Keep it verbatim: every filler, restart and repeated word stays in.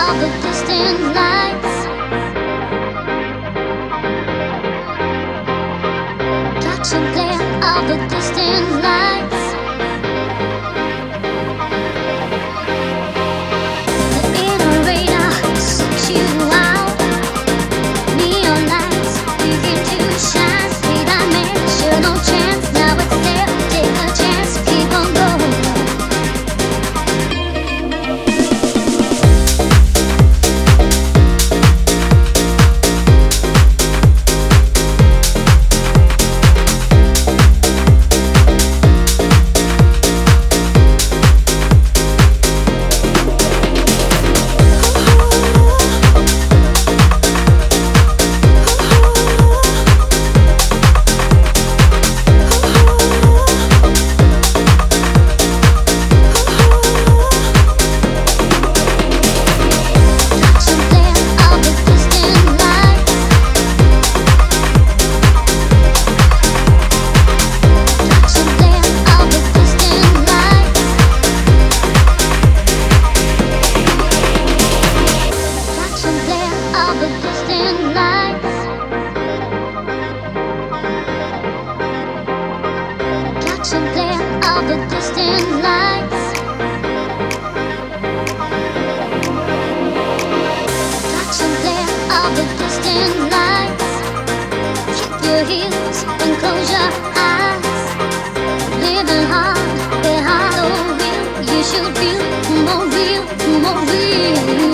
of the distant lights. Catch a glare of the distant lights. The inner radar suits you out. Neon lights begin to shine. Three dimensional chance. Now it's there. Take a chance. Keep on going. Of the distant lights. Catch a glare of the distant lights. Keep your heels and close your eyes. Living hard behind the wheel. You should feel more real, more real.